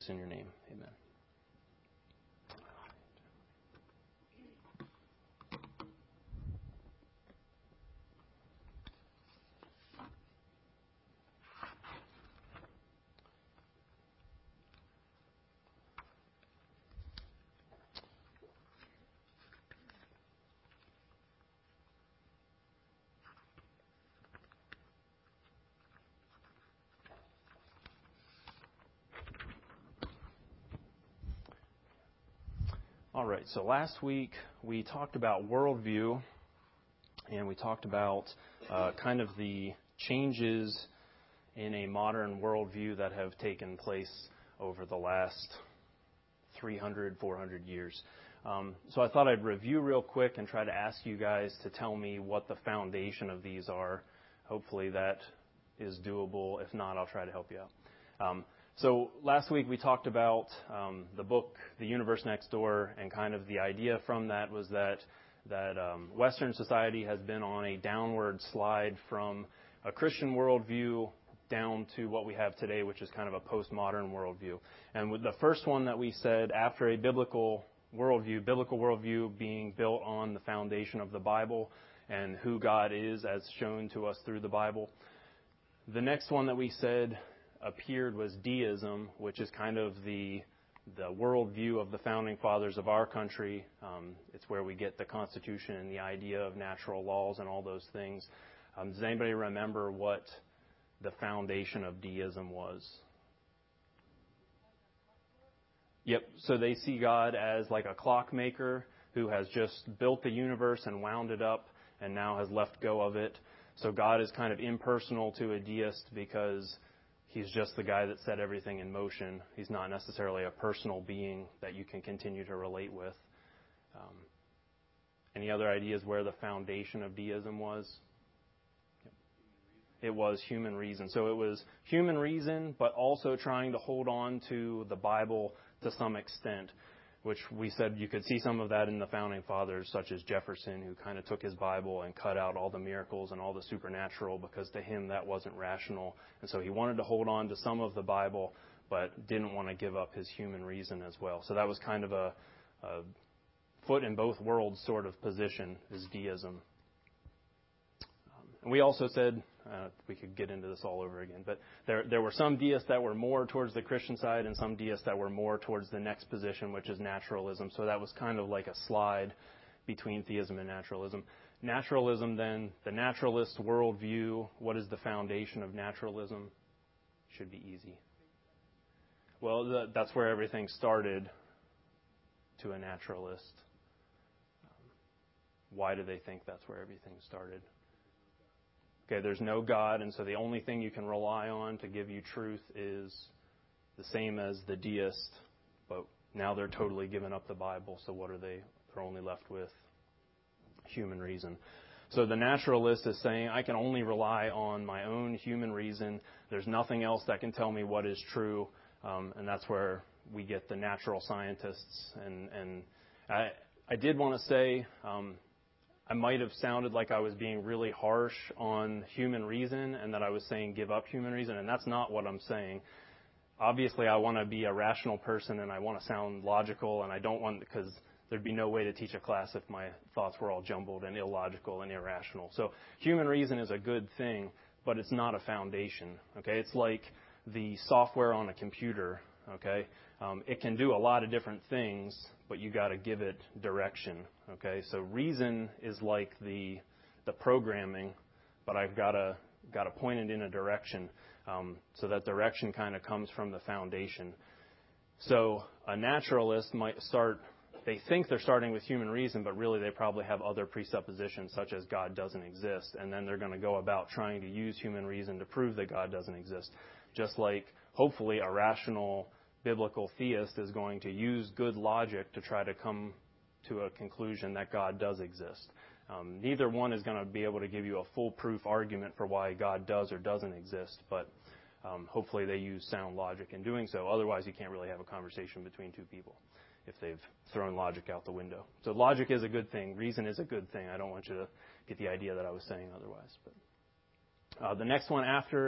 in your name. Amen. All right, so last week we talked about worldview, and we talked about kind of the changes in a modern worldview that have taken place over the last 300, 400 years. So I thought I'd review real quick and try to ask you guys to tell me what the foundation of these are. Hopefully that is doable. If not, I'll try to help you out. So last week we talked about the book, The Universe Next Door, and kind of the idea from that was that Western society has been on a downward slide from a Christian worldview down to what we have today, which is kind of a postmodern worldview. And with the first one that we said, after a biblical worldview being built on the foundation of the Bible and who God is as shown to us through the Bible. The next one that we said appeared was deism, which is kind of the worldview of the founding fathers of our country. It's where we get the Constitution and the idea of natural laws and all those things. Does anybody remember what the foundation of deism was? Yep. So they see God as like a clockmaker who has just built the universe and wound it up and now has let go of it. So God is kind of impersonal to a deist because He's just the guy that set everything in motion. He's not necessarily a personal being that you can continue to relate with. Any other ideas where the foundation of deism was? It was human reason. So it was human reason, but also trying to hold on to the Bible to some extent, which we said you could see some of that in the founding fathers, such as Jefferson, who kind of took his Bible and cut out all the miracles and all the supernatural because to him that wasn't rational. And so he wanted to hold on to some of the Bible, but didn't want to give up his human reason as well. So that was kind of a foot in both worlds sort of position, is deism. And we also said, we could get into this all over again, but there were some deists that were more towards the Christian side and some deists that were more towards the next position, which is naturalism. So that was kind of like a slide between theism and naturalism. Naturalism, then, the naturalist worldview, what is the foundation of naturalism? Should be easy. Well, that's where everything started to a naturalist. Why do they think that's where everything started? Okay, there's no God, and so the only thing you can rely on to give you truth is the same as the deist, but now they're totally giving up the Bible, so what are they? They're only left with human reason. So the naturalist is saying, I can only rely on my own human reason. There's nothing else that can tell me what is true, and that's where we get the natural scientists. And I did want to say, I might have sounded like I was being really harsh on human reason and that I was saying give up human reason, and that's not what I'm saying. Obviously, I want to be a rational person and I want to sound logical, and I don't want, because there'd be no way to teach a class if my thoughts were all jumbled and illogical and irrational. So human reason is a good thing, but it's not a foundation. Okay, it's like the software on a computer. Okay, it can do a lot of different things, but you got to give it direction. Okay, so reason is like the programming, but I've got to point it in a direction. So that direction kind of comes from the foundation. So a naturalist might start. They think they're starting with human reason, but really they probably have other presuppositions, such as God doesn't exist, and then they're going to go about trying to use human reason to prove that God doesn't exist. Just like, hopefully, a rational biblical theist is going to use good logic to try to come to a conclusion that God does exist. Neither one is going to be able to give you a foolproof argument for why God does or doesn't exist, but hopefully they use sound logic in doing so. Otherwise, you can't really have a conversation between two people if they've thrown logic out the window. So logic is a good thing. Reason is a good thing. I don't want you to get the idea that I was saying otherwise. But the next one after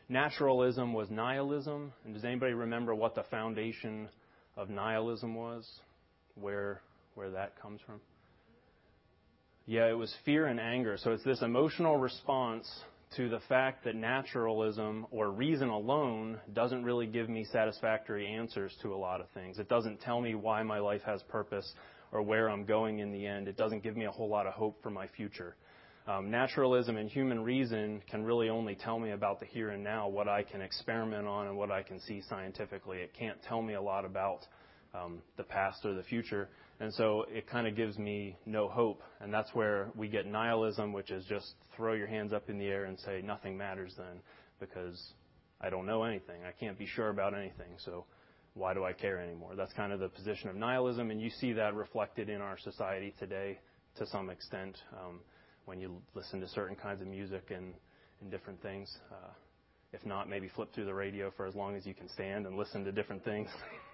naturalism was nihilism. And does anybody remember what the foundation of nihilism was? Where that comes from? Yeah, it was fear and anger. So it's this emotional response to the fact that naturalism or reason alone doesn't really give me satisfactory answers to a lot of things. It doesn't tell me why my life has purpose or where I'm going in the end. It doesn't give me a whole lot of hope for my future. Naturalism and human reason can really only tell me about the here and now, what I can experiment on and what I can see scientifically. It can't tell me a lot about the past or the future. And so it kind of gives me no hope. And that's where we get nihilism, which is just throw your hands up in the air and say nothing matters then because I don't know anything. I can't be sure about anything. So why do I care anymore? That's kind of the position of nihilism. And you see that reflected in our society today to some extent when you listen to certain kinds of music and different things. If not, maybe flip through the radio for as long as you can stand and listen to different things.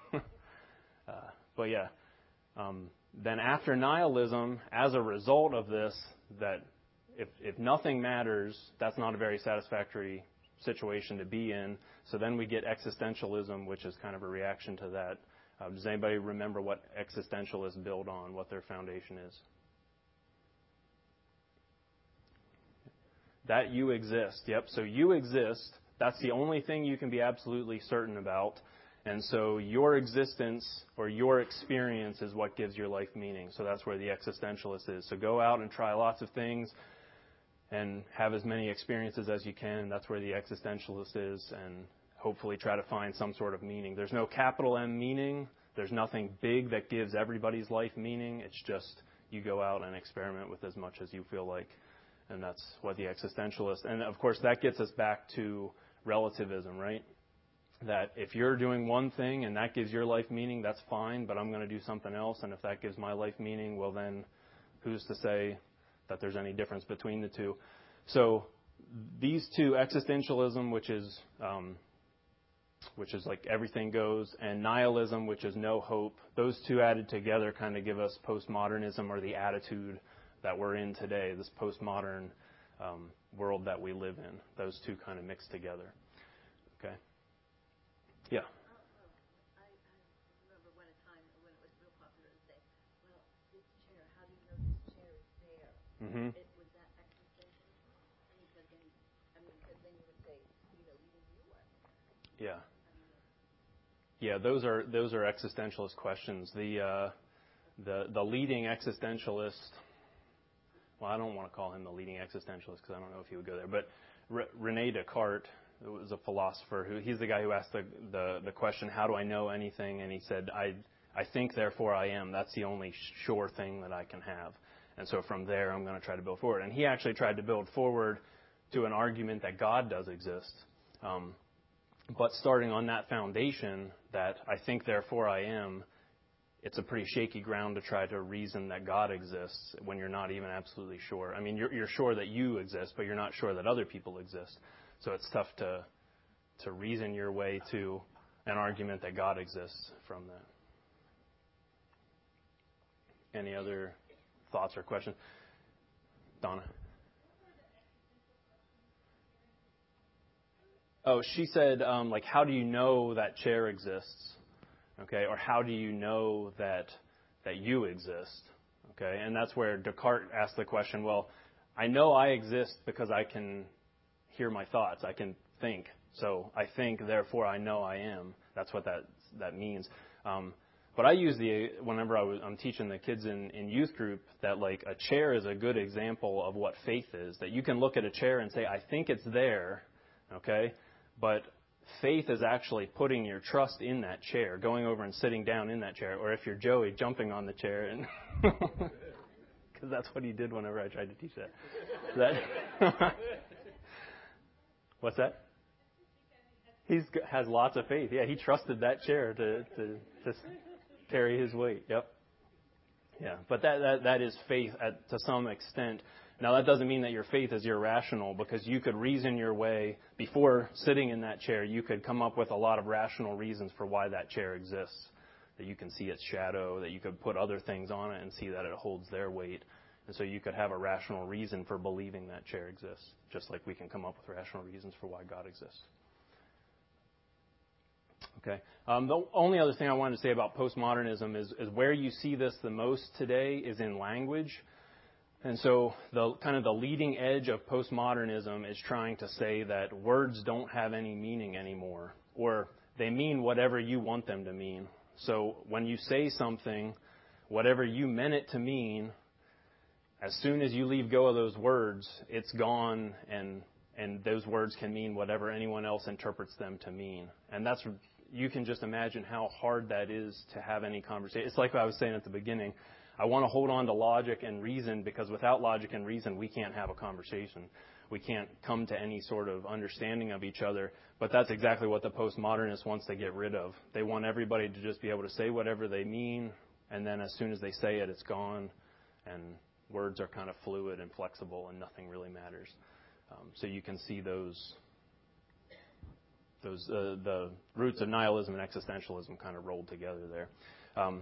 But yeah. Then after nihilism, as a result of this, that if nothing matters, that's not a very satisfactory situation to be in. So then we get existentialism, which is kind of a reaction to that. Does anybody remember what existentialists build on, what their foundation is? That you exist. Yep, so you exist. That's the only thing you can be absolutely certain about. And so your existence or your experience is what gives your life meaning. So that's where the existentialist is. So go out and try lots of things and have as many experiences as you can. That's where the existentialist is, and hopefully try to find some sort of meaning. There's no capital M meaning. There's nothing big that gives everybody's life meaning. It's just you go out and experiment with as much as you feel like. And that's what the existentialist. And of course that gets us back to relativism, right? That if you're doing one thing and that gives your life meaning, that's fine, but I'm going to do something else, and if that gives my life meaning, well then, who's to say that there's any difference between the two? So these two, existentialism, which is like everything goes, and nihilism, which is no hope, those two added together kind of give us postmodernism, or the attitude that we're in today, this postmodern world that we live in. Those two kind of mix together. Okay? Yeah. I remember a time when it was real popular to say, well, this chair, how do you know this chair is there? Mm-hmm. Was that existentialism? Because then you would say, even you are there. Yeah. Yeah, those are existentialist questions. The leading existentialist, well, I don't want to call him the leading existentialist because I don't know if he would go there, but René Descartes was a philosopher he's the guy who asked the question, how do I know anything? And he said, I think, therefore I am. That's the only sure thing that I can have. And so from there, I'm going to try to build forward. And he actually tried to build forward to an argument that God does exist. But starting on that foundation that I think, therefore I am, it's a pretty shaky ground to try to reason that God exists when you're not even absolutely sure. I mean, you're sure that you exist, but you're not sure that other people exist. So it's tough to reason your way to an argument that God exists from that. Any other thoughts or questions? Donna? Oh, she said, how do you know that chair exists? Okay, or how do you know that you exist? Okay, and that's where Descartes asked the question, well, I know I exist because I can hear my thoughts. I can think. So I think, therefore I know I am. That's what that means. But I use whenever I'm teaching the kids in youth group, that like a chair is a good example of what faith is. That you can look at a chair and say, I think it's there, okay? But faith is actually putting your trust in that chair, going over and sitting down in that chair, or if you're Joey, jumping on the chair, and because that's what he did whenever I tried to teach that. What's that? He has lots of faith. Yeah, he trusted that chair to carry his weight. Yep. Yeah, but that is faith to some extent. Now, that doesn't mean that your faith is irrational, because you could reason your way before sitting in that chair. You could come up with a lot of rational reasons for why that chair exists. That you can see its shadow, that you could put other things on it and see that it holds their weight. And so you could have a rational reason for believing that chair exists, just like we can come up with rational reasons for why God exists. Okay. The only other thing I wanted to say about postmodernism is where you see this the most today is in language. And so the kind of the leading edge of postmodernism is trying to say that words don't have any meaning anymore, or they mean whatever you want them to mean. So when you say something, whatever you meant it to mean, as soon as you leave go of those words, it's gone, and those words can mean whatever anyone else interprets them to mean. And that's, you can just imagine how hard that is to have any conversation. It's like I was saying at the beginning. I want to hold on to logic and reason, because without logic and reason, we can't have a conversation. We can't come to any sort of understanding of each other. But that's exactly what the postmodernist wants to get rid of. They want everybody to just be able to say whatever they mean, and then as soon as they say it, it's gone. And words are kind of fluid and flexible, and nothing really matters. So you can see the roots of nihilism and existentialism kind of rolled together there.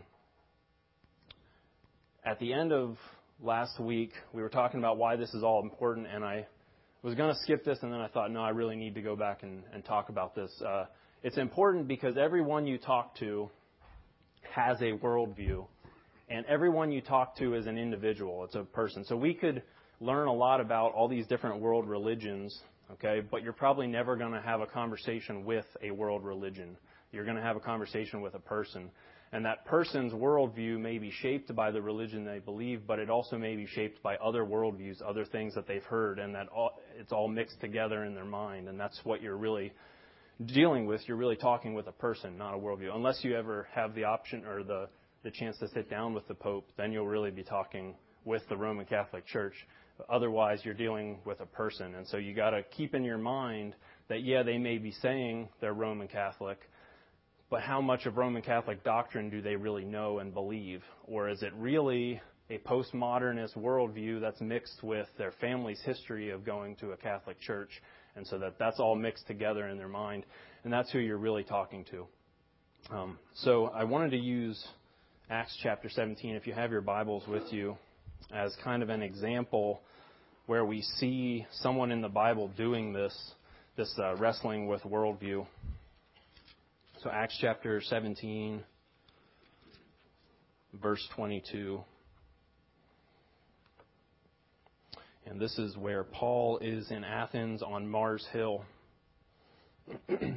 At the end of last week, we were talking about why this is all important, and I was going to skip this, and then I thought, no, I really need to go back and talk about this. It's important because everyone you talk to has a worldview, and everyone you talk to is an individual. It's a person. So we could learn a lot about all these different world religions, okay, but you're probably never going to have a conversation with a world religion. You're going to have a conversation with a person. And that person's worldview may be shaped by the religion they believe, but it also may be shaped by other worldviews, other things that they've heard, and it's all mixed together in their mind. And that's what you're really dealing with. You're really talking with a person, not a worldview. Unless you ever have the option or the chance to sit down with the Pope, then you'll really be talking with the Roman Catholic Church. Otherwise, you're dealing with a person. And so you got to keep in your mind that, yeah, they may be saying they're Roman Catholic, but how much of Roman Catholic doctrine do they really know and believe? Or is it really a postmodernist worldview that's mixed with their family's history of going to a Catholic church? And so that's all mixed together in their mind. And that's who you're really talking to. So I wanted to use Acts chapter 17, if you have your Bibles with you, as kind of an example where we see someone in the Bible doing this wrestling with worldview. So Acts chapter 17, verse 22. And this is where Paul is in Athens on Mars Hill. And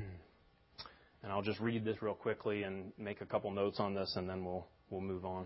I'll just read this real quickly and make a couple notes on this, and then we'll move on.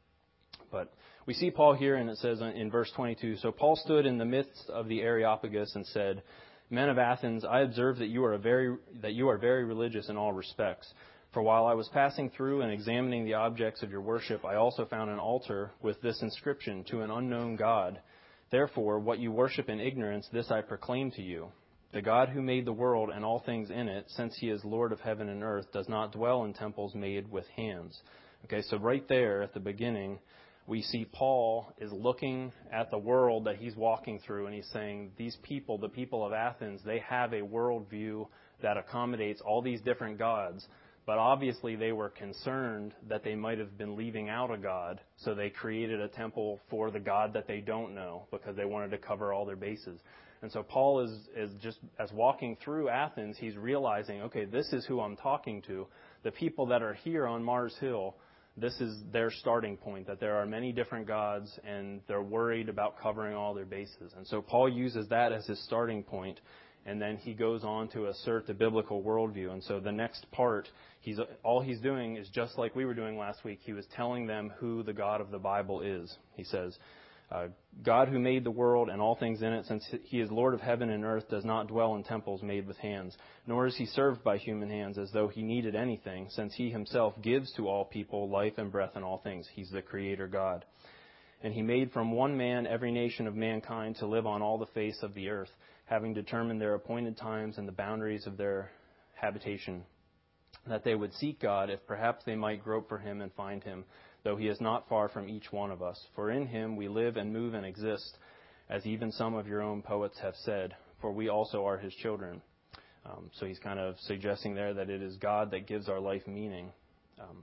But we see Paul here, and it says in verse 22, "So Paul stood in the midst of the Areopagus and said, 'Men of Athens, I observe that you are very religious in all respects. For while I was passing through and examining the objects of your worship, I also found an altar with this inscription, to an unknown God. Therefore, what you worship in ignorance, this I proclaim to you. The God who made the world and all things in it, since he is Lord of heaven and earth, does not dwell in temples made with hands.'" Okay, so right there at the beginning, we see Paul is looking at the world that he's walking through, and he's saying these people, the people of Athens, they have a worldview that accommodates all these different gods. But obviously they were concerned that they might have been leaving out a god, so they created a temple for the God that they don't know, because they wanted to cover all their bases. And so Paul is just, as walking through Athens, he's realizing, okay, this is who I'm talking to. The people that are here on Mars Hill, this is their starting point, that there are many different gods, and they're worried about covering all their bases. And so Paul uses that as his starting point, and then he goes on to assert the biblical worldview. And so the next part, all he's doing is just like we were doing last week. He was telling them who the God of the Bible is. He says, "God who made the world and all things in it, since he is Lord of heaven and earth, does not dwell in temples made with hands, nor is he served by human hands as though he needed anything, since he himself gives to all people life and breath and all things. He's the Creator God. And he made from one man every nation of mankind to live on all the face of the earth, having determined their appointed times and the boundaries of their habitation, that they would seek God, if perhaps they might grope for him and find him, though he is not far from each one of us. For in him we live and move and exist, as even some of your own poets have said, for we also are his children." So he's kind of suggesting there that it is God that gives our life meaning.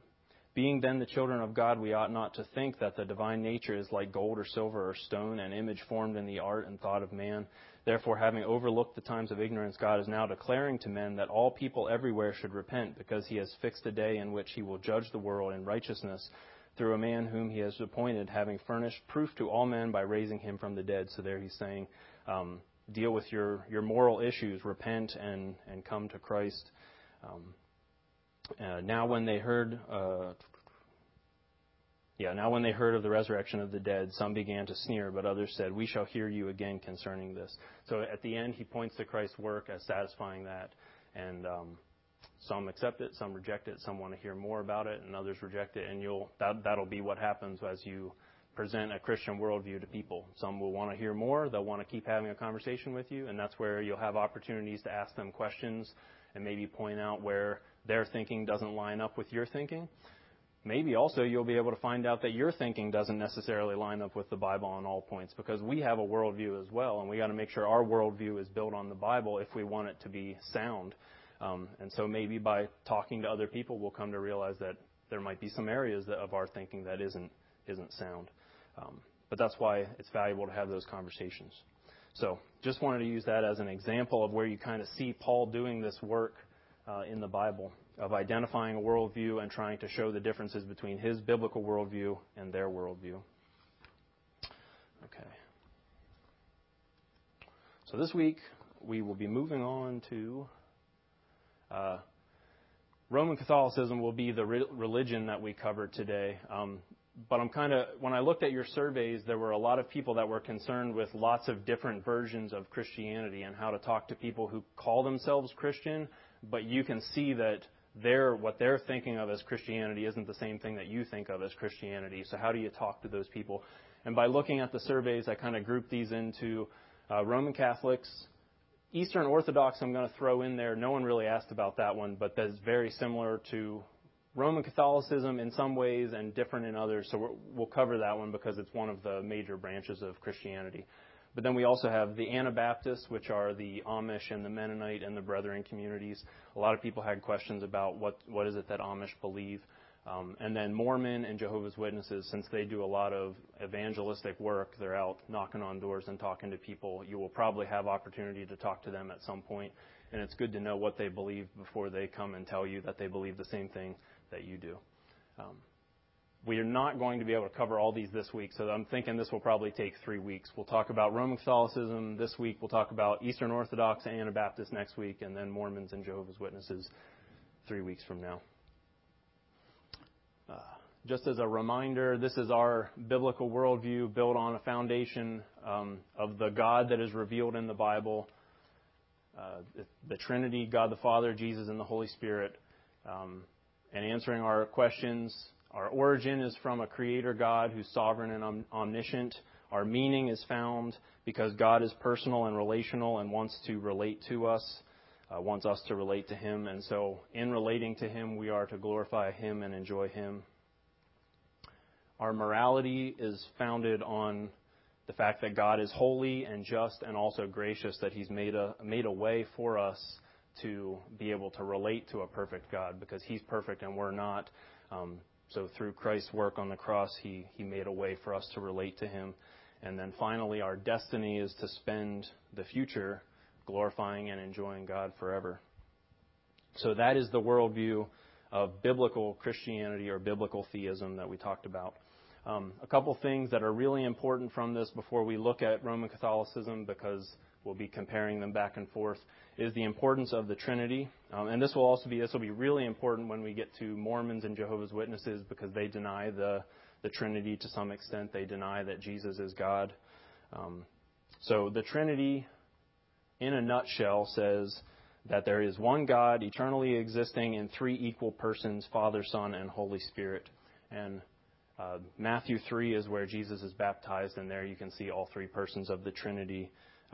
Being then the children of God, we ought not to think that the divine nature is like gold or silver or stone, an image formed in the art and thought of man. Therefore, having overlooked the times of ignorance, God is now declaring to men that all people everywhere should repent, because he has fixed a day in which he will judge the world in righteousness through a man whom he has appointed, having furnished proof to all men by raising him from the dead. So there he's saying, deal with your moral issues, repent and come to Christ. Now when they heard of the resurrection of the dead, some began to sneer, but others said, we shall hear you again concerning this. So at the end, he points to Christ's work as satisfying that. And some accept it, some reject it, some want to hear more about it, and others reject it. And that'll be what happens as you present a Christian worldview to people. Some will want to hear more. They'll want to keep having a conversation with you, and that's where you'll have opportunities to ask them questions and maybe point out where their thinking doesn't line up with your thinking. Maybe also you'll be able to find out that your thinking doesn't necessarily line up with the Bible on all points, because we have a worldview as well, and we got to make sure our worldview is built on the Bible if we want it to be sound. And so maybe by talking to other people, we'll come to realize that there might be some areas of our thinking that isn't sound. But that's why it's valuable to have those conversations. So just wanted to use that as an example of where you kind of see Paul doing this work in the Bible, of identifying a worldview and trying to show the differences between his biblical worldview and their worldview. Okay. So this week we will be moving on to Roman Catholicism will be the religion that we cover today. But when I looked at your surveys, there were a lot of people that were concerned with lots of different versions of Christianity and how to talk to people who call themselves Christian, but you can see that what they're thinking of as Christianity isn't the same thing that you think of as Christianity. So how do you talk to those people? And by looking at the surveys, I kind of grouped these into Roman Catholics. Eastern Orthodox I'm going to throw in there. No one really asked about that one, but that's very similar to Roman Catholicism in some ways and different in others. So we'll cover that one because it's one of the major branches of Christianity. But then we also have the Anabaptists, which are the Amish and the Mennonite and the Brethren communities. A lot of people had questions about what is it that Amish believe. And then Mormon and Jehovah's Witnesses, since they do a lot of evangelistic work, they're out knocking on doors and talking to people. You will probably have opportunity to talk to them at some point, and it's good to know what they believe before they come and tell you that they believe the same thing that you do. We are not going to be able to cover all these this week, so I'm thinking this will probably take 3 weeks. We'll talk about Roman Catholicism this week. We'll talk about Eastern Orthodox and Anabaptists next week, and then Mormons and Jehovah's Witnesses 3 weeks from now. Just as a reminder, this is our biblical worldview built on a foundation of the God that is revealed in the Bible, the Trinity, God the Father, Jesus, and the Holy Spirit, and answering our questions. Our origin is from a creator God who's sovereign and omniscient. Our meaning is found because God is personal and relational and wants to relate to us, wants us to relate to Him. And so in relating to Him, we are to glorify Him and enjoy Him. Our morality is founded on the fact that God is holy and just and also gracious, that He's made a way for us to be able to relate to a perfect God because He's perfect and we're not. So through Christ's work on the cross, He made a way for us to relate to Him. And then finally, our destiny is to spend the future glorifying and enjoying God forever. So that is the worldview of biblical Christianity or biblical theism that we talked about. A couple things that are really important from this before we look at Roman Catholicism, because we'll be comparing them back and forth, is the importance of the Trinity. And this will be really important when we get to Mormons and Jehovah's Witnesses, because they deny the Trinity to some extent. They deny that Jesus is God. So the Trinity, in a nutshell, says that there is one God eternally existing in three equal persons, Father, Son, and Holy Spirit. And Matthew 3 is where Jesus is baptized, and there you can see all three persons of the Trinity.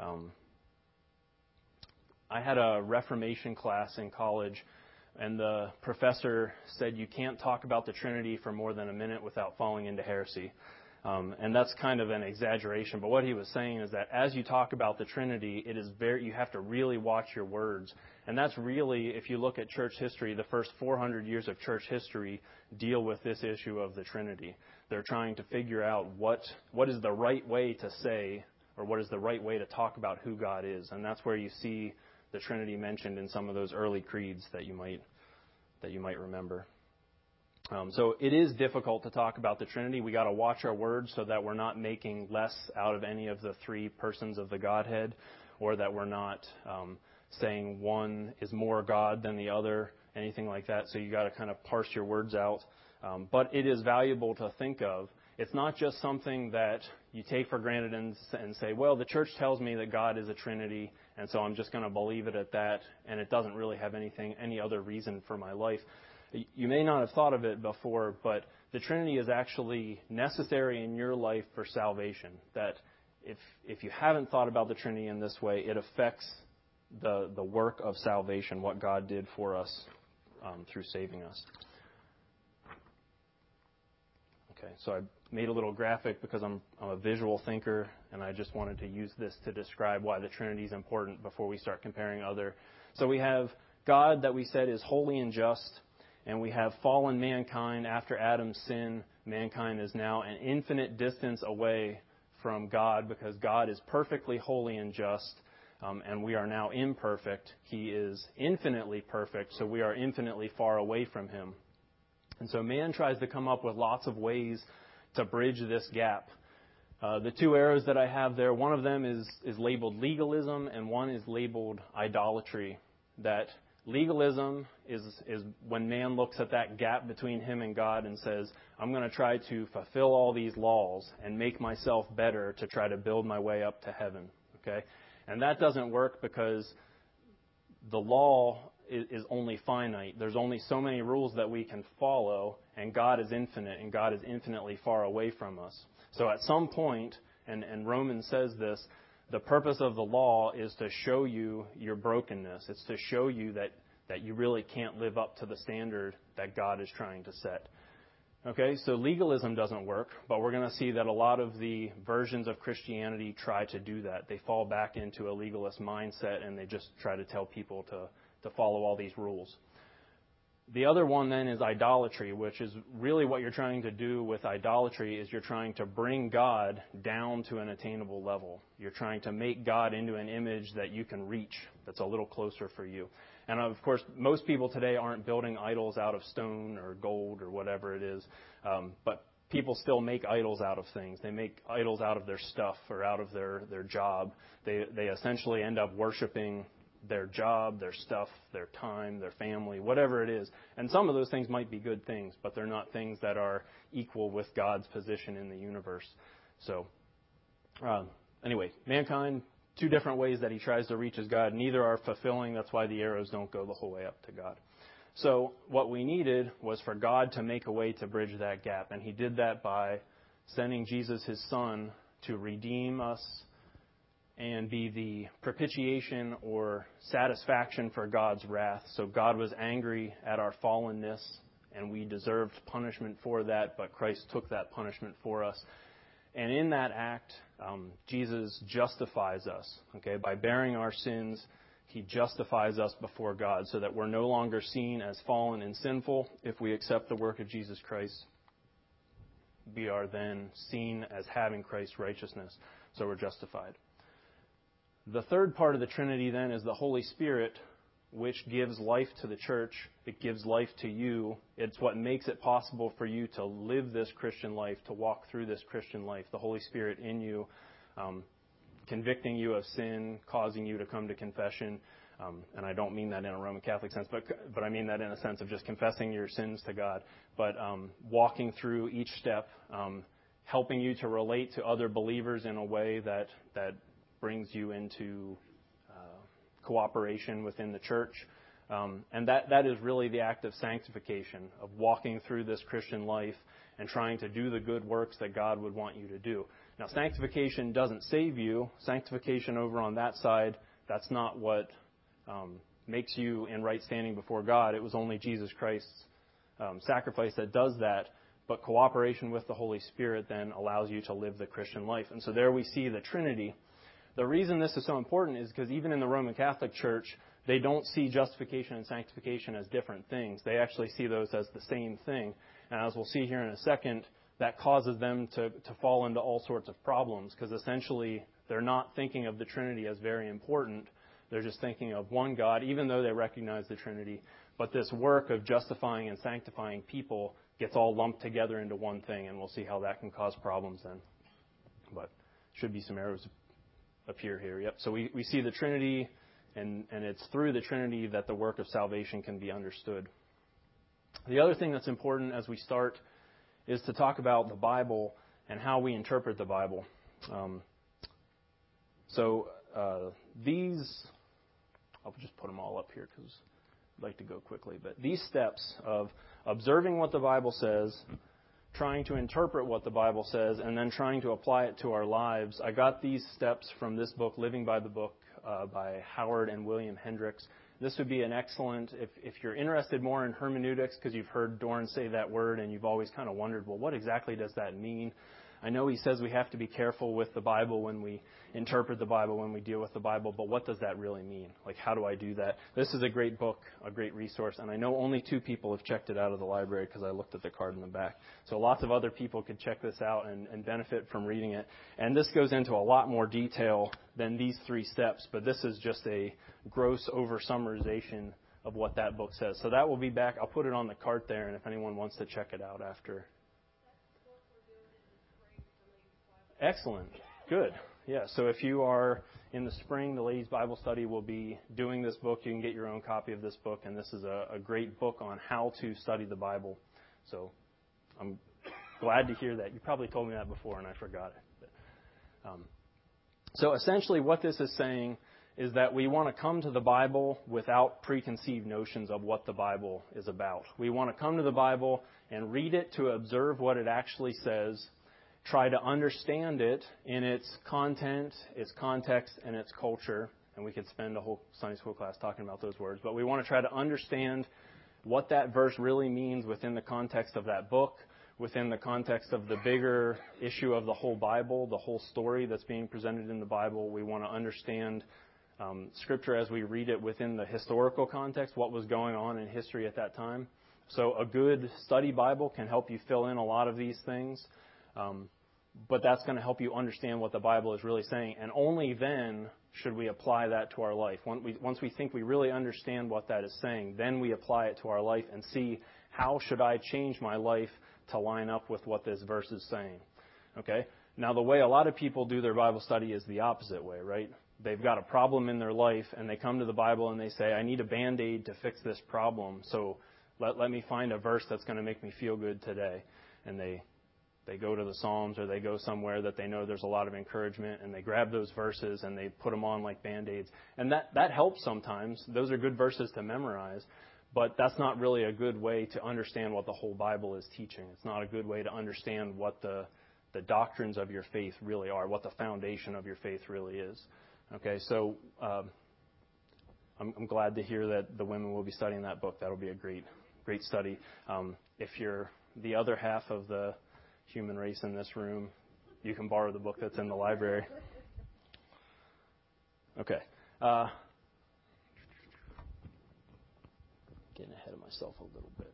I had a Reformation class in college, and the professor said you can't talk about the Trinity for more than a minute without falling into heresy. And that's kind of an exaggeration. But what he was saying is that as you talk about the Trinity, you have to really watch your words. And that's really, if you look at church history, the first 400 years of church history deal with this issue of the Trinity. They're trying to figure out what is the right way to say, or what is the right way to talk about who God is. And that's where you see the Trinity mentioned in some of those early creeds that you might remember. So it is difficult to talk about the Trinity. We got to watch our words so that we're not making less out of any of the three persons of the Godhead, or that we're not saying one is more God than the other, anything like that. So you got to kind of parse your words out. But it is valuable to think of. It's not just something that you take for granted and say, well, the church tells me that God is a Trinity, and so I'm just going to believe it at that, and it doesn't really have any other reason for my life. You may not have thought of it before, but the Trinity is actually necessary in your life for salvation. That if you haven't thought about the Trinity in this way, it affects the work of salvation, what God did for us through saving us. Okay, so I made a little graphic because I'm a visual thinker, and I just wanted to use this to describe why the Trinity is important before we start comparing other. So we have God that we said is holy and just, and we have fallen mankind. After Adam's sin, mankind is now an infinite distance away from God because God is perfectly holy and just, and we are now imperfect. He is infinitely perfect, so we are infinitely far away from Him. And so man tries to come up with lots of ways to bridge this gap. The two arrows that I have there, one of them is labeled legalism, and one is labeled idolatry. That legalism is when man looks at that gap between him and God and says, I'm going to try to fulfill all these laws and make myself better to try to build my way up to heaven. Okay? And that doesn't work because the law is only finite. There's only so many rules that we can follow, and God is infinite, and God is infinitely far away from us. So at some point, and Romans says this, the purpose of the law is to show you your brokenness. It's to show you that you really can't live up to the standard that God is trying to set. Okay, so legalism doesn't work, but we're going to see that a lot of the versions of Christianity try to do that. They fall back into a legalist mindset, and they just try to tell people to follow all these rules. The other one then is idolatry, which is really what you're trying to do with idolatry is you're trying to bring God down to an attainable level. You're trying to make God into an image that you can reach, that's a little closer for you. And of course, most people today aren't building idols out of stone or gold or whatever it is, but people still make idols out of things. They make idols out of their stuff or out of their job. They essentially end up worshiping their job, their stuff, their time, their family, whatever it is. And some of those things might be good things, but they're not things that are equal with God's position in the universe. So, anyway, mankind, two different ways that he tries to reach his God. Neither are fulfilling. That's why the arrows don't go the whole way up to God. So what we needed was for God to make a way to bridge that gap. And he did that by sending Jesus, his son, to redeem us and be the propitiation or satisfaction for God's wrath. So God was angry at our fallenness, and we deserved punishment for that, but Christ took that punishment for us. And in that act, Jesus justifies us. Okay, by bearing our sins, he justifies us before God so that we're no longer seen as fallen and sinful. If we accept the work of Jesus Christ, we are then seen as having Christ's righteousness, so we're justified. The third part of the Trinity then is the Holy Spirit, which gives life to the church. It gives life to you. It's what makes it possible for you to live this Christian life, to walk through this Christian life. The Holy Spirit in you, convicting you of sin, causing you to come to confession. And I don't mean that in a Roman Catholic sense, but I mean that in a sense of just confessing your sins to God. But walking through each step, helping you to relate to other believers in a way that brings you into cooperation within the church. And that is really the act of sanctification, of walking through this Christian life and trying to do the good works that God would want you to do. Now, sanctification doesn't save you. Sanctification over on that side, that's not what makes you in right standing before God. It was only Jesus Christ's sacrifice that does that. but cooperation with the Holy Spirit then allows you to live the Christian life. And so there we see the Trinity. The reason this is so important is because even in the Roman Catholic Church, they don't see justification and sanctification as different things. They actually see those as the same thing. And as we'll see here in a second, that causes them to fall into all sorts of problems, because essentially they're not thinking of the Trinity as very important. They're just thinking of one God, even though they recognize the Trinity. But this work of justifying and sanctifying people gets all lumped together into one thing, and we'll see how that can cause problems then. But should be some arrows appear here. Yep. So we see the Trinity, and it's through the Trinity that the work of salvation can be understood. The other thing that's important as we start is to talk about the Bible and how we interpret the Bible. These, I'll just put them all up here because I'd like to go quickly. But these steps of observing what the Bible says, trying to interpret what the Bible says, and then trying to apply it to our lives. I got these steps from this book, Living by the Book, by Howard and William Hendricks. This would be an excellent, if you're interested more in hermeneutics, because you've heard Doran say that word and you've always kind of wondered, well, what exactly does that mean? I know he says we have to be careful with the Bible when we interpret the Bible, when we deal with the Bible, but what does that really mean? Like, how do I do that? This is a great book, a great resource, and I know only 2 people have checked it out of the library because I looked at the card in the back. So lots of other people could check this out and benefit from reading it. And this goes into a lot more detail than these 3 steps, but this is just a gross over-summarization of what that book says. So that will be back. I'll put it on the cart there, and if anyone wants to check it out after. Excellent. Good. Yeah, so if you are in the spring, the Ladies' Bible Study will be doing this book. You can get your own copy of this book, and this is a great book on how to study the Bible. So I'm glad to hear that. You probably told me that before, and I forgot it. So essentially what this is saying is that we want to come to the Bible without preconceived notions of what the Bible is about. We want to come to the Bible and read it to observe what it actually says, try to understand it in its content, its context, and its culture. And we could spend a whole Sunday school class talking about those words. But we want to try to understand what that verse really means within the context of that book, within the context of the bigger issue of the whole Bible, the whole story that's being presented in the Bible. We want to understand Scripture as we read it within the historical context, what was going on in history at that time. So a good study Bible can help you fill in a lot of these things. But that's going to help you understand what the Bible is really saying. And only then should we apply that to our life. Once we think we really understand what that is saying, then we apply it to our life and see how should I change my life to line up with what this verse is saying. Okay? Now, the way a lot of people do their Bible study is the opposite way, right? They've got a problem in their life, and they come to the Bible and they say, I need a Band-Aid to fix this problem, so let me find a verse that's going to make me feel good today. And they go to the Psalms, or they go somewhere that they know there's a lot of encouragement, and they grab those verses and they put them on like Band-Aids. And that helps sometimes. Those are good verses to memorize, but that's not really a good way to understand what the whole Bible is teaching. It's not a good way to understand what the doctrines of your faith really are, what the foundation of your faith really is. Okay, so I'm glad to hear that the women will be studying that book. That'll be a great study. If you're the other half of the human race in this room, you can borrow the book that's in the library. Okay. Getting ahead of myself a little bit.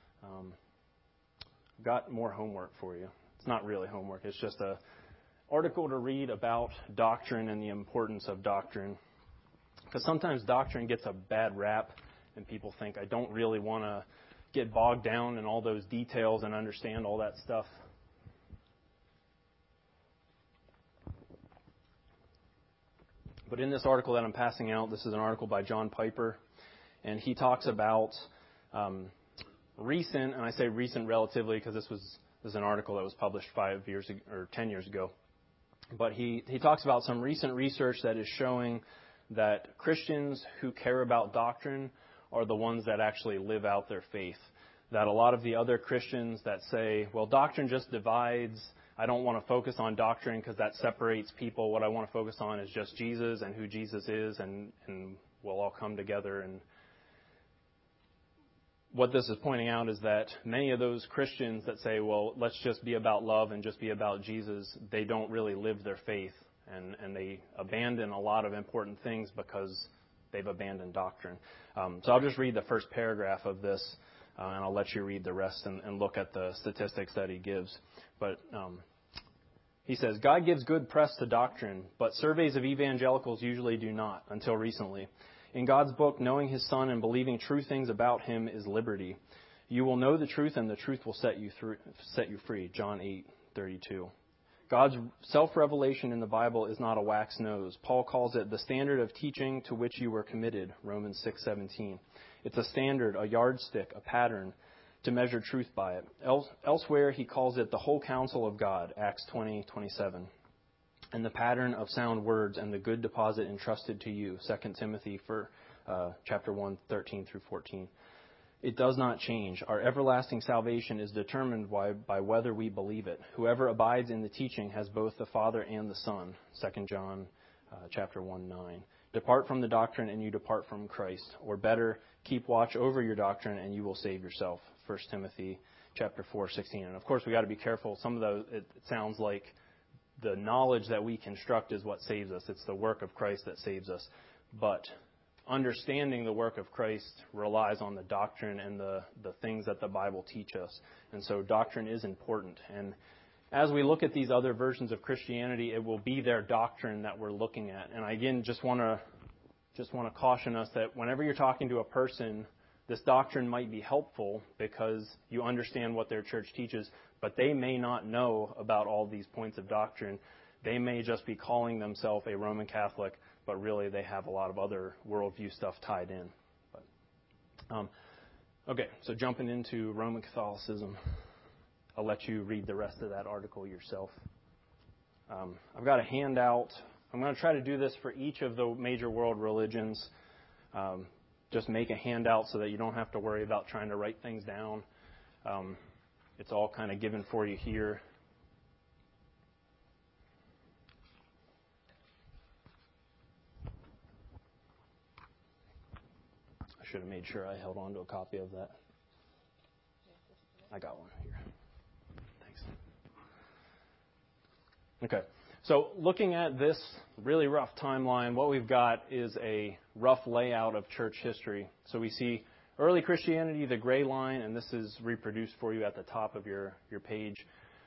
Got more homework for you. It's not really homework. It's just an article to read about doctrine and the importance of doctrine. Because sometimes doctrine gets a bad rap, and people think, I don't really want to get bogged down in all those details and understand all that stuff. But in this article that I'm passing out, this is an article by John Piper, and he talks about recent, and I say recent relatively because this is an article that was published 5 years or 10 years ago. But he talks about some recent research that is showing that Christians who care about doctrine are the ones that actually live out their faith. That a lot of the other Christians that say, well, doctrine just divides, I don't want to focus on doctrine because that separates people. What I want to focus on is just Jesus and who Jesus is, and we'll all come together. And what this is pointing out is that many of those Christians that say, well, let's just be about love and just be about Jesus, they don't really live their faith, and they abandon a lot of important things because they've abandoned doctrine. So I'll just read the first paragraph of this, and I'll let you read the rest and look at the statistics that he gives. But he says, God gives good press to doctrine, but surveys of evangelicals usually do not, until recently. In God's book, knowing His Son and believing true things about Him is liberty. You will know the truth, and the truth will set you free. John 8:32. God's self-revelation in the Bible is not a wax nose. Paul calls it the standard of teaching to which you were committed. Romans 6:17. It's a standard, a yardstick, a pattern to measure truth by it. Elsewhere, he calls it the whole counsel of God. Acts 20:27. And the pattern of sound words and the good deposit entrusted to you, 2 Timothy chapter 1, 13 through 14. It does not change. Our everlasting salvation is determined by whether we believe it. Whoever abides in the teaching has both the Father and the Son, 2 John chapter 1, 9. Depart from the doctrine and you depart from Christ. Or better, keep watch over your doctrine and you will save yourself, 1 Timothy chapter 4, 16. And of course, we got to be careful. Some of those, it sounds like the knowledge that we construct is what saves us. It's the work of Christ that saves us. But understanding the work of Christ relies on the doctrine and the things that the Bible teach us. And so doctrine is important. And as we look at these other versions of Christianity, it will be their doctrine that we're looking at. And I, again, just want to caution us that whenever you're talking to a person, this doctrine might be helpful because you understand what their church teaches, but they may not know about all these points of doctrine. They may just be calling themselves a Roman Catholic, but really they have a lot of other worldview stuff tied in. Okay, so jumping into Roman Catholicism, I'll let you read the rest of that article yourself. I've got a handout. I'm going to try to do this for each of the major world religions. Just make a handout so that you don't have to worry about trying to write things down. It's all kind of given for you here. I should have made sure I held on to a copy of that. I got one here. Thanks. Okay. So looking at this really rough timeline, what we've got is a rough layout of church history. So we see early Christianity, the gray line, and this is reproduced for you at the top of your page.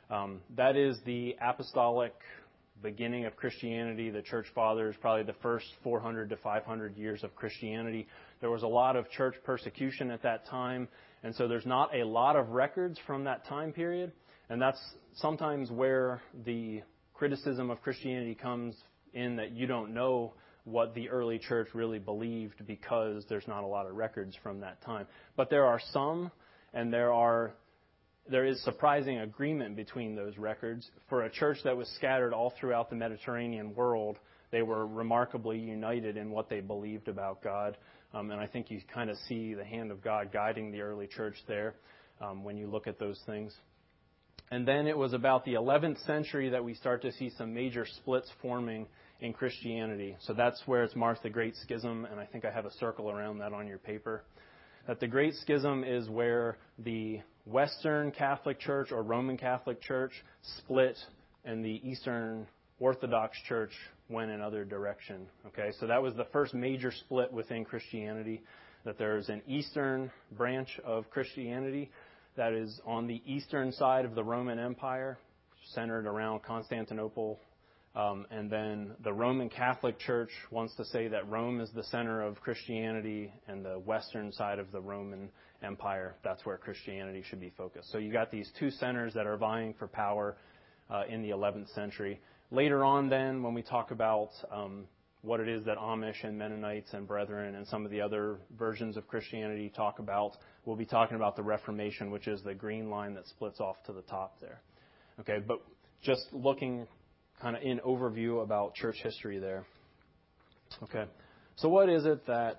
That is the apostolic beginning of Christianity, the church fathers, probably the first 400 to 500 years of Christianity. There was a lot of church persecution at that time, and so there's not a lot of records from that time period, and that's sometimes where the criticism of Christianity comes in, that you don't know what the early church really believed because there's not a lot of records from that time. But there are some, and there is surprising agreement between those records. For a church that was scattered all throughout the Mediterranean world, they were remarkably united in what they believed about God. And I think you kind of see the hand of God guiding the early church there when you look at those things. And then it was about the 11th century that we start to see some major splits forming in Christianity. So that's where it's marked the Great Schism, and I think I have a circle around that on your paper. That the Great Schism is where the Western Catholic Church or Roman Catholic Church split and the Eastern Orthodox Church went another direction. Okay, so that was the first major split within Christianity, that there's an Eastern branch of Christianity that is on the eastern side of the Roman Empire, centered around Constantinople. And then the Roman Catholic Church wants to say that Rome is the center of Christianity, and the western side of the Roman Empire, that's where Christianity should be focused. So you got these two centers that are vying for power in the 11th century. Later on then, when we talk about what it is that Amish and Mennonites and Brethren and some of the other versions of Christianity talk about, we'll be talking about the Reformation, which is the green line that splits off to the top there. Okay, but just looking kind of in overview about church history there. Okay, so what is it that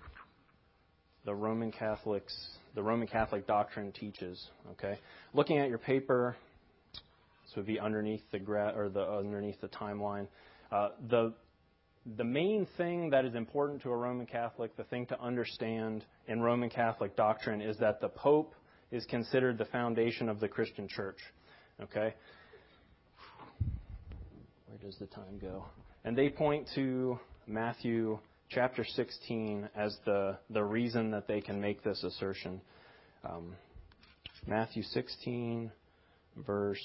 the Roman Catholic doctrine teaches? Okay, looking at your paper, this would be underneath the underneath the timeline. the main thing that is important to a Roman Catholic, the thing to understand in Roman Catholic doctrine, is that the Pope is considered the foundation of the Christian church. Okay? Where does the time go? And they point to Matthew chapter 16 as the reason that they can make this assertion. Matthew 16, verse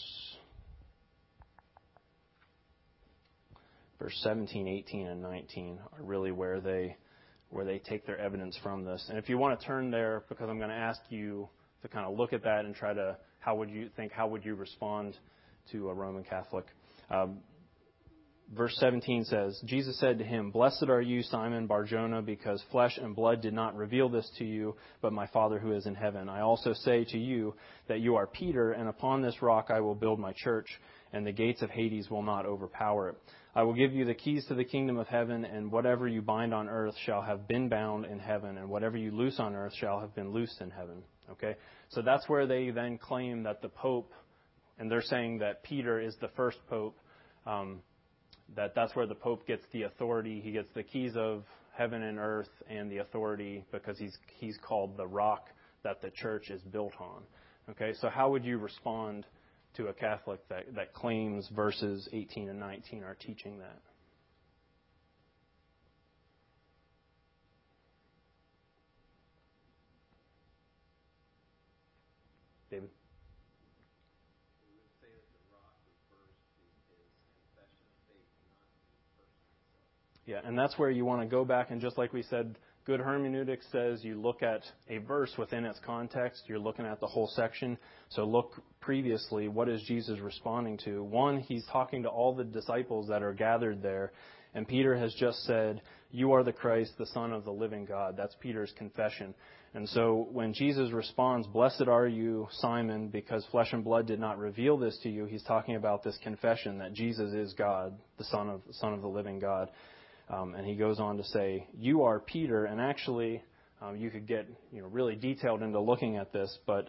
17, 18, and 19 are really where they take their evidence from this. And if you want to turn there, because I'm going to ask you to kind of look at that and try to, how would you respond to a Roman Catholic? Verse 17 says, Jesus said to him, "Blessed are you, Simon Bar-Jonah, because flesh and blood did not reveal this to you, but my Father who is in heaven. I also say to you that you are Peter, and upon this rock I will build my church, and the gates of Hades will not overpower it. I will give you the keys to the kingdom of heaven, and whatever you bind on earth shall have been bound in heaven, and whatever you loose on earth shall have been loosed in heaven." Okay? So that's where they then claim that the Pope, and they're saying that Peter is the first Pope, that's where the Pope gets the authority. He gets the keys of heaven and earth and the authority because he's called the rock that the church is built on. Okay, so how would you respond to a Catholic that claims verses 18 and 19 are teaching that? David? Yeah, and that's where you want to go back, and just like we said, good hermeneutics says you look at a verse within its context. You're looking at the whole section. So look previously, what is Jesus responding to? One, he's talking to all the disciples that are gathered there, and Peter has just said, "You are the Christ, the Son of the living God." That's Peter's confession. And so when Jesus responds, "Blessed are you, Simon, because flesh and blood did not reveal this to you," he's talking about this confession that Jesus is God, the Son of the living God. And he goes on to say, "You are Peter," and actually, you could get really detailed into looking at this, but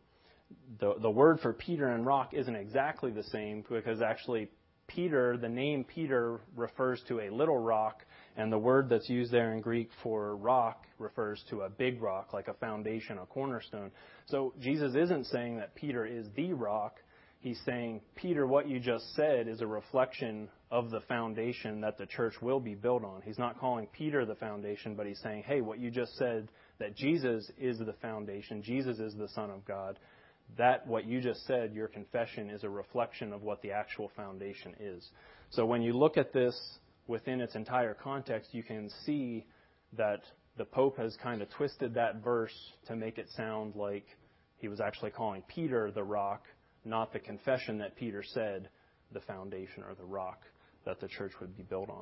the word for Peter and rock isn't exactly the same, because actually Peter, the name Peter, refers to a little rock, and the word that's used there in Greek for rock refers to a big rock, like a foundation, a cornerstone. So Jesus isn't saying that Peter is the rock. He's saying, Peter, what you just said is a reflection of the foundation that the church will be built on. He's not calling Peter the foundation, but he's saying, hey, what you just said, that Jesus is the foundation, Jesus is the Son of God, that what you just said, your confession, is a reflection of what the actual foundation is. So when you look at this within its entire context, you can see that the Pope has kind of twisted that verse to make it sound like he was actually calling Peter the rock, not the confession that Peter said, the foundation or the rock that the church would be built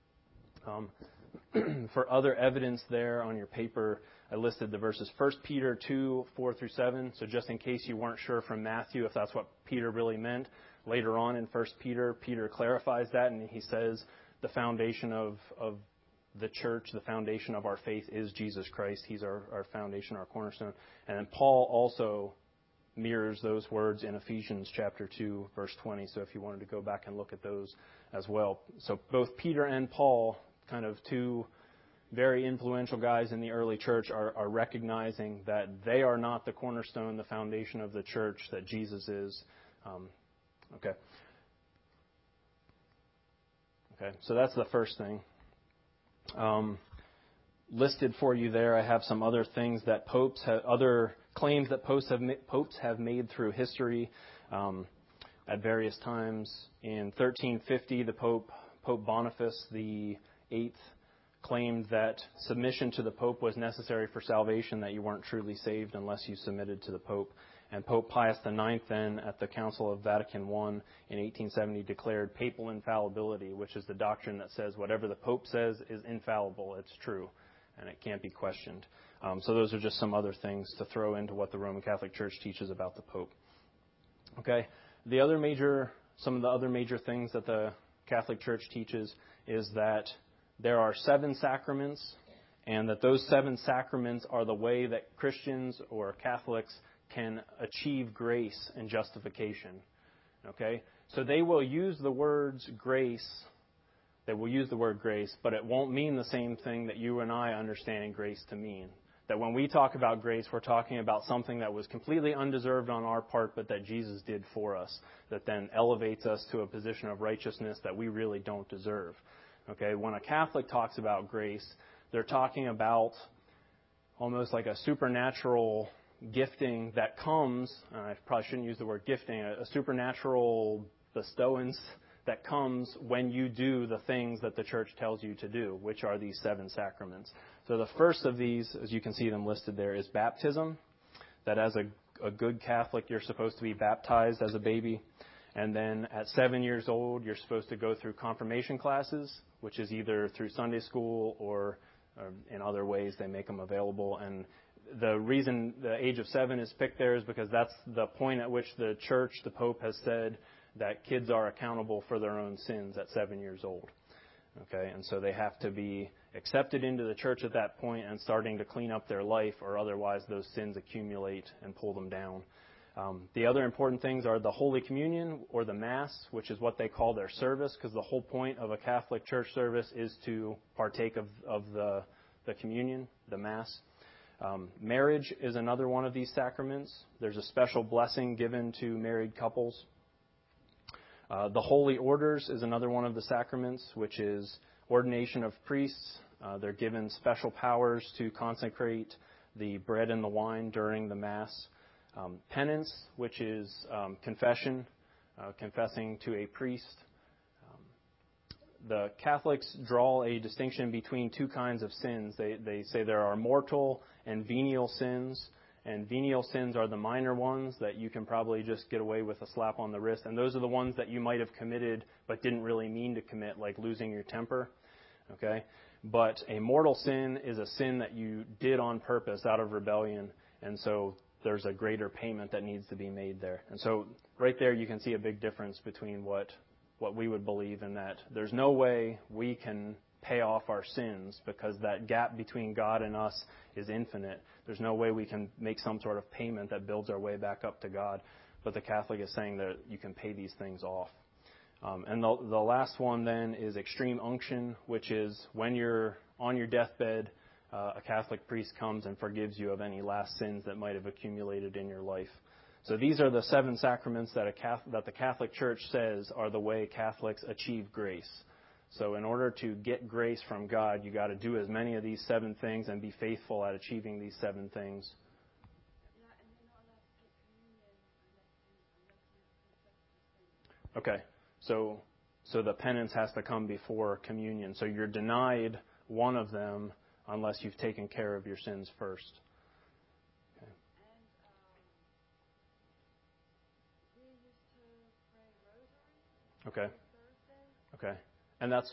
on. For other evidence there on your paper, I listed the verses 1 Peter 2, 4 through 7. So just in case you weren't sure from Matthew if that's what Peter really meant, later on in 1 Peter, Peter clarifies that, and he says the foundation of the church, the foundation of our faith is Jesus Christ. He's our foundation, our cornerstone. And then Paul also mirrors those words in Ephesians chapter 2, verse 20. So if you wanted to go back and look at those as well. So both Peter and Paul, kind of two very influential guys in the early church, are recognizing that they are not the cornerstone, the foundation of the church, that Jesus is. Okay, so that's the first thing. Listed for you there, I have some other things that other claims that popes have made through history at various times. In 1350, the Pope Boniface the VIII claimed that submission to the Pope was necessary for salvation, that you weren't truly saved unless you submitted to the Pope. And Pope Pius IX then, at the Council of Vatican I in 1870, declared papal infallibility, which is the doctrine that says whatever the Pope says is infallible, it's true, and it can't be questioned. So those are just some other things to throw into what the Roman Catholic Church teaches about the Pope. Okay, some of the other major things that the Catholic Church teaches is that there are 7 sacraments, and that those 7 sacraments are the way that Christians or Catholics can achieve grace and justification. Okay? So they will use the words grace They will use the word grace, but it won't mean the same thing that you and I understand grace to mean. That when we talk about grace, we're talking about something that was completely undeserved on our part, but that Jesus did for us, that then elevates us to a position of righteousness that we really don't deserve. Okay, when a Catholic talks about grace, they're talking about almost like a supernatural gifting that comes, and I probably shouldn't use the word gifting, a supernatural bestowance that comes when you do the things that the church tells you to do, which are these 7 sacraments. So the first of these, as you can see them listed there, is baptism. That as a good Catholic, you're supposed to be baptized as a baby. And then at 7 years old, you're supposed to go through confirmation classes, which is either through Sunday school or in other ways they make them available. And the reason the age of 7 is picked there is because that's the point at which the church, the Pope, has said that kids are accountable for their own sins at 7 years old. Okay, and so they have to be accepted into the church at that point and starting to clean up their life, or otherwise those sins accumulate and pull them down. The other important things are the Holy Communion or the Mass, which is what they call their service, because the whole point of a Catholic church service is to partake of the communion, the Mass. Marriage is another one of these sacraments. There's a special blessing given to married couples. The Holy Orders is another one of the sacraments, which is ordination of priests. They're given special powers to consecrate the bread and the wine during the Mass. Penance, which is confession, confessing to a priest. The Catholics draw a distinction between 2 kinds of sins. They say there are mortal and venial sins. And venial sins are the minor ones that you can probably just get away with a slap on the wrist. And those are the ones that you might have committed but didn't really mean to commit, like losing your temper. Okay? But a mortal sin is a sin that you did on purpose out of rebellion. And so there's a greater payment that needs to be made there. And so right there you can see a big difference between what we would believe in, that there's no way we can pay off our sins because that gap between God and us is infinite. There's no way we can make some sort of payment that builds our way back up to God. But the Catholic is saying that you can pay these things off. And the last one then is extreme unction, which is when you're on your deathbed, a Catholic priest comes and forgives you of any last sins that might have accumulated in your life. So these are the 7 sacraments that the Catholic Church says are the way Catholics achieve grace. So in order to get grace from God, you got to do as many of these 7 things and be faithful at achieving these 7 things. Okay, so the penance has to come before communion. So you're denied one of them unless you've taken care of your sins first. Okay. Okay. Okay. And that's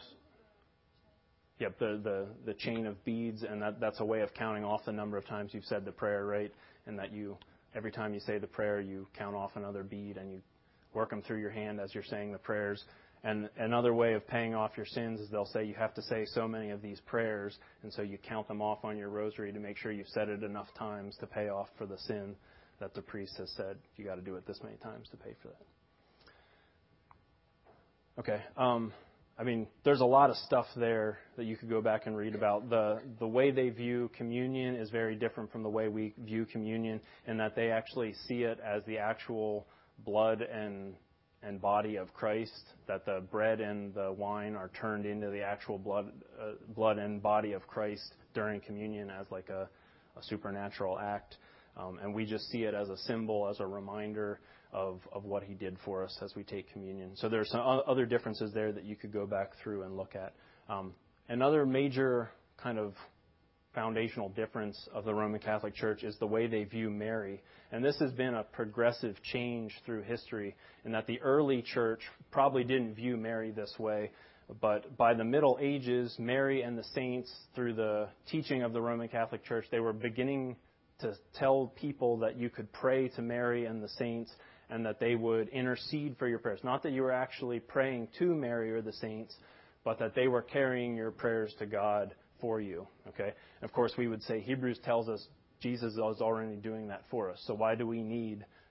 the chain of beads, and that's a way of counting off the number of times you've said the prayer, right? And that every time you say the prayer, you count off another bead and you work them through your hand as you're saying the prayers. And another way of paying off your sins is they'll say you have to say so many of these prayers, and so you count them off on your rosary to make sure you've said it enough times to pay off for the sin that the priest has said. You got to do it this many times to pay for that. Okay. There's a lot of stuff there that you could go back and read about. The way they view communion is very different from the way we view communion, in that they actually see it as the actual blood and body of Christ, that the bread and the wine are turned into the actual blood and body of Christ during communion as like a supernatural act. And we just see it as a symbol, as a reminder of what he did for us as we take communion. So there's some other differences there that you could go back through and look at. Another major kind of foundational difference of the Roman Catholic Church is the way they view Mary. And this has been a progressive change through history, in that the early church probably didn't view Mary this way. But by the Middle Ages, Mary and the saints, through the teaching of the Roman Catholic Church, they were beginning to tell people that you could pray to Mary and the saints, and that they would intercede for your prayers. Not that you were actually praying to Mary or the saints, but that they were carrying your prayers to God for you. Okay? Of course, we would say Hebrews tells us Jesus is already doing that for us. So why do we need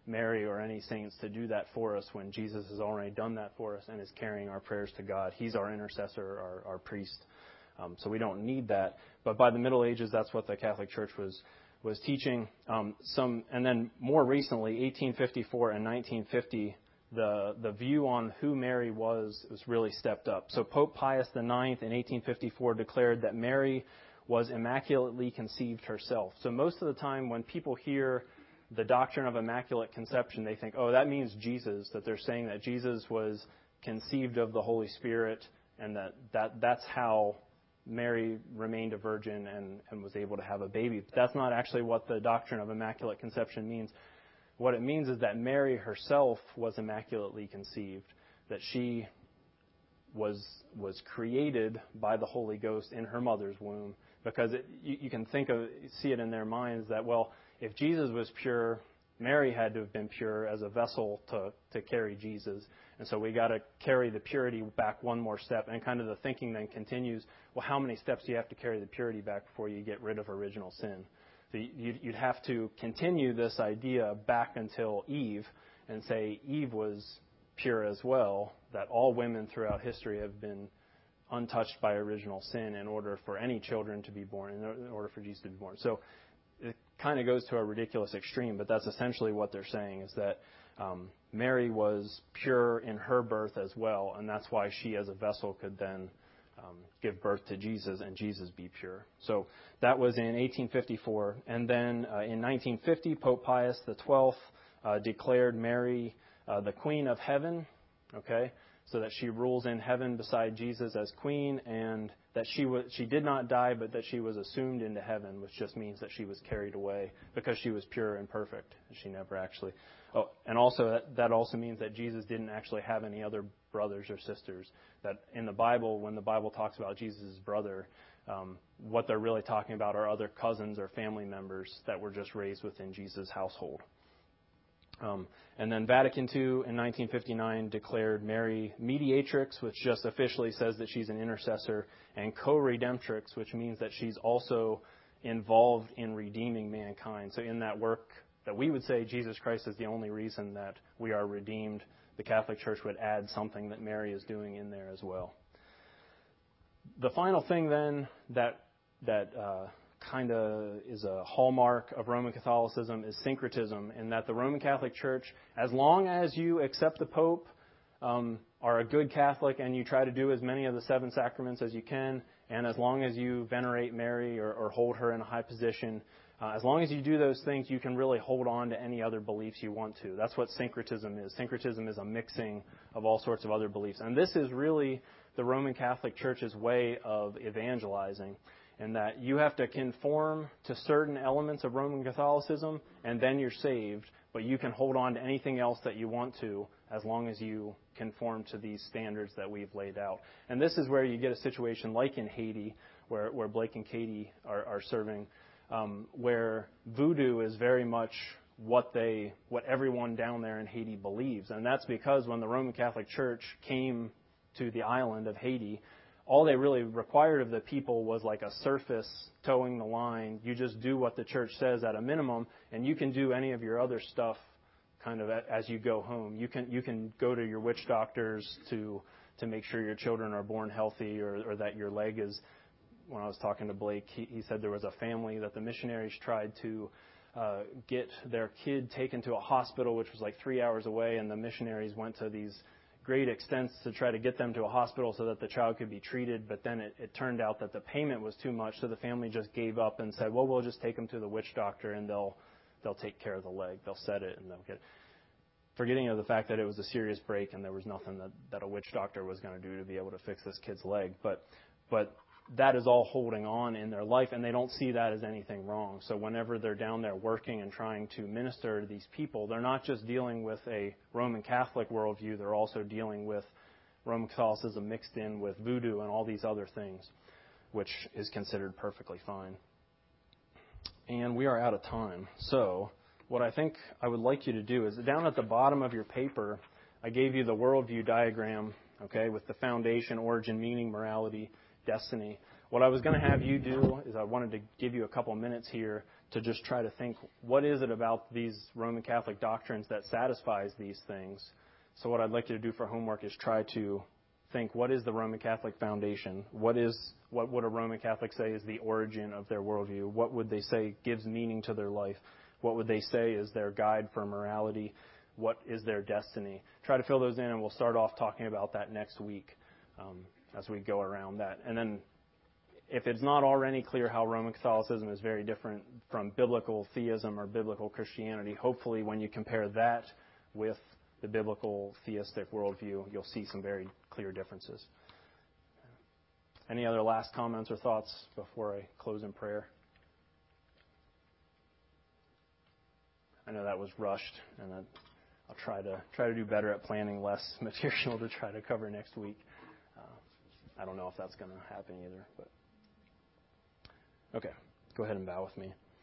Mary or any saints to do that for us when Jesus has already done that for us and is carrying our prayers to God. He's our intercessor, our priest. So we don't need that. But by the Middle Ages, that's what the Catholic Church was teaching. And then more recently, 1854 and 1950, the view on who Mary was really stepped up. So Pope Pius IX in 1854 declared that Mary was immaculately conceived herself. So most of the time when people hear the doctrine of Immaculate Conception, they think, oh, that means Jesus, that they're saying that Jesus was conceived of the Holy Spirit and that's how Mary remained a virgin and was able to have a baby. But that's not actually what the doctrine of Immaculate Conception means. What it means is that Mary herself was immaculately conceived, that she was created by the Holy Ghost in her mother's womb. Because you can see it in their minds that, well, if Jesus was pure, Mary had to have been pure as a vessel to carry Jesus. And so we got to carry the purity back one more step. And kind of the thinking then continues, well, how many steps do you have to carry the purity back before you get rid of original sin? So you'd have to continue this idea back until Eve and say Eve was pure as well, that all women throughout history have been untouched by original sin in order for any children to be born, in order for Jesus to be born. So it kind of goes to a ridiculous extreme, but that's essentially what they're saying, is that Mary was pure in her birth as well, and that's why she as a vessel could then give birth to Jesus and Jesus be pure. So that was in 1854. And then in 1950, Pope Pius XII declared Mary the Queen of Heaven, okay, so that she rules in heaven beside Jesus as queen, and that she did not die, but that she was assumed into heaven, which just means that she was carried away because she was pure and perfect. She never actually... Oh, and also that also means that Jesus didn't actually have any other brothers or sisters. That in the Bible, when the Bible talks about Jesus' brother, what they're really talking about are other cousins or family members that were just raised within Jesus' household. And then Vatican II in 1959 declared Mary mediatrix, which just officially says that she's an intercessor, and co-redemptrix, which means that she's also involved in redeeming mankind. So in that work that we would say Jesus Christ is the only reason that we are redeemed, the Catholic Church would add something that Mary is doing in there as well. The final thing then that kind of is a hallmark of Roman Catholicism is syncretism, in that the Roman Catholic Church, as long as you accept the Pope, are a good Catholic, and you try to do as many of the 7 sacraments as you can, and as long as you venerate Mary or hold her in a high position, as long as you do those things, you can really hold on to any other beliefs you want to. That's what syncretism is. Syncretism is a mixing of all sorts of other beliefs. And this is really the Roman Catholic Church's way of evangelizing, in that you have to conform to certain elements of Roman Catholicism, and then you're saved, but you can hold on to anything else that you want to as long as you conform to these standards that we've laid out. And this is where you get a situation like in Haiti, where Blake and Katie are serving, where voodoo is very much what everyone down there in Haiti believes. And that's because when the Roman Catholic Church came to the island of Haiti, all they really required of the people was like a surface towing the line. You just do what the church says at a minimum, and you can do any of your other stuff kind of as you go home. You can go to your witch doctors to make sure your children are born healthy, or that your leg is... When I was talking to Blake, he said there was a family that the missionaries tried to get their kid taken to a hospital, which was like 3 hours away, and the missionaries went to these great extents to try to get them to a hospital so that the child could be treated, but then it turned out that the payment was too much, so the family just gave up and said, well, we'll just take them to the witch doctor, and they'll take care of the leg. They'll set it, and they'll get it. Forgetting of the fact that it was a serious break, and there was nothing that a witch doctor was going to do to be able to fix this kid's leg. But that is all holding on in their life, and they don't see that as anything wrong. So whenever they're down there working and trying to minister to these people, they're not just dealing with a Roman Catholic worldview, they're also dealing with Roman Catholicism mixed in with voodoo and all these other things, which is considered perfectly fine. And we are out of time. So what I think I would like you to do is, down at the bottom of your paper, I gave you the worldview diagram, okay, with the foundation, origin, meaning, morality, destiny. What I was going to have you do is I wanted to give you a couple minutes here to just try to think, what is it about these Roman Catholic doctrines that satisfies these things? So what I'd like you to do for homework is try to think, what is the Roman Catholic foundation? What would a Roman Catholic say is the origin of their worldview? What would they say gives meaning to their life? What would they say is their guide for morality? What is their destiny? Try to fill those in, and we'll start off talking about that next week as we go around that. And then if it's not already clear how Roman Catholicism is very different from biblical theism or biblical Christianity, hopefully when you compare that with the biblical theistic worldview, you'll see some very clear differences. Any other last comments or thoughts before I close in prayer? I know that was rushed, and I'll try to do better at planning less material to try to cover next week. I don't know if that's going to happen either, but okay, go ahead and bow with me.